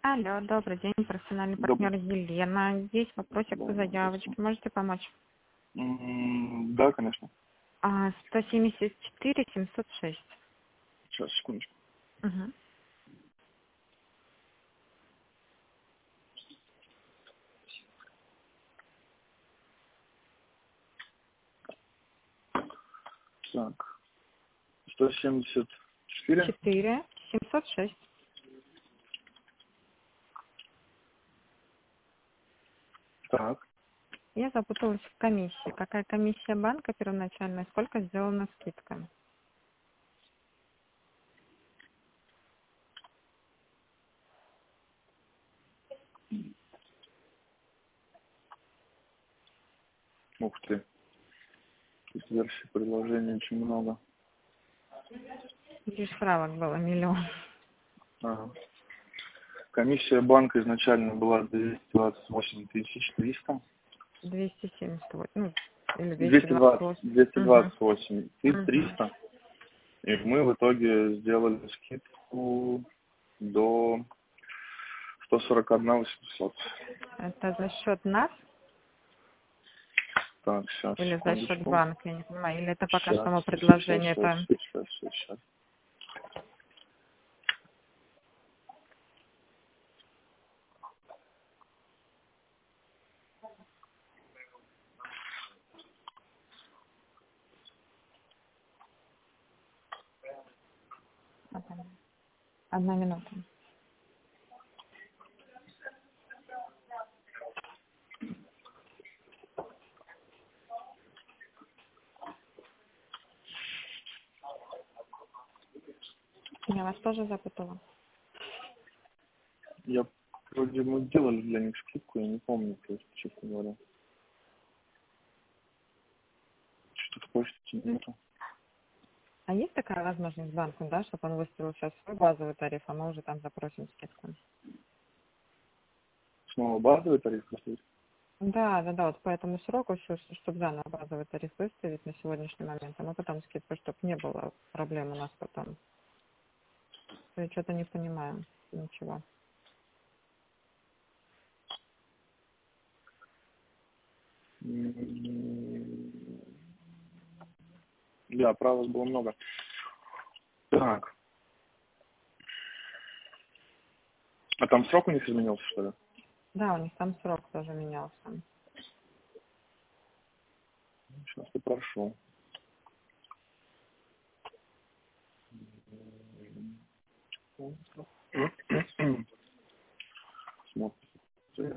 Алло, добрый день, профессиональный Добрый. партнер Елена. Есть вопросик по Да, заявочке. здравствуйте. Можете помочь? Да, конечно. 174 706. Сейчас, секундочку. Угу. Так, 174. 4 706. Так, Я запуталась в комиссии. Какая комиссия банка первоначальная? Сколько сделана скидка? ух ты. Тут версий предложений очень много. Здесь справок было миллион. Ага. Комиссия банка изначально была 228 300. 278. Ну, или 220, 228. Угу. 228 Угу. 300. И мы в итоге сделали скидку до 141 800. Это за счет нас Так, сейчас, или за счет секундочку. банка? Я не понимаю. Или это пока Сейчас, само сейчас, предложение? сейчас, Это... сейчас, сейчас. Одна минута. Я вас тоже запутала. Я вроде мы делали для них скидку, я не помню, то есть, честно говоря. Что-то почти нету. А есть такая возможность банку, да, чтобы он выставил сейчас свой базовый тариф, а мы уже там запросим скидку? Снова базовый тариф поставить? Да, вот по этому сроку, чтобы заново базовый тариф выставить на сегодняшний момент, а мы потом скидку, чтобы не было проблем у нас потом. Я что-то не понимаю ничего. Да, правил было много. Так, а там срок у них изменился, что ли? Да, у них там срок тоже менялся. Сейчас попрошу. Смотрим.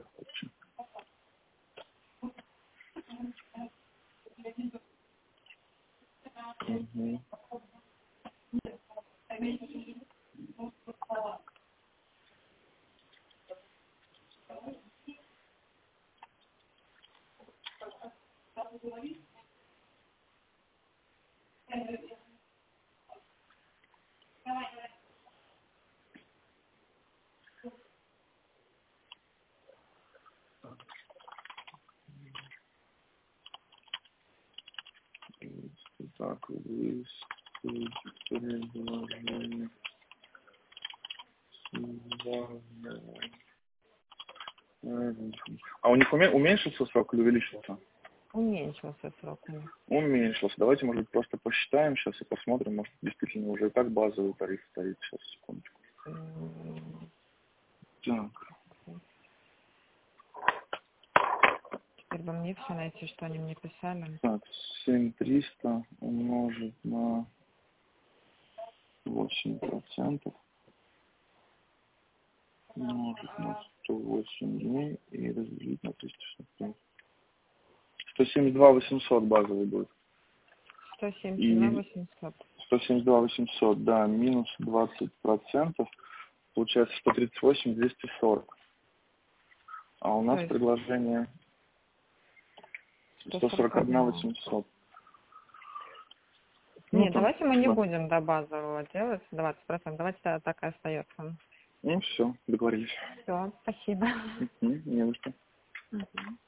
Угу. Так, предложение. А у них уменьшился срок или увеличился? Уменьшился срок у них. Уменьшился. Давайте, может быть, просто посчитаем сейчас и посмотрим, может, действительно уже и так базовый тариф стоит. Сейчас, секундочку. М, Так, Теперь бы мне все найти, что они мне писали. так, 7300 умножить на 8%, умножить на 108 дней и разделить на 365. 172 800 базовый будет. 172 И 800. 172 800, да, минус 20%, получается 138 240. А у То нас есть предложение 141 141. 800. Ну, Нет, там, давайте мы не да. будем до базового делать 20%. Давайте тогда так и остается. Ну, все, договорились. Все, спасибо. Не за что. Мгм.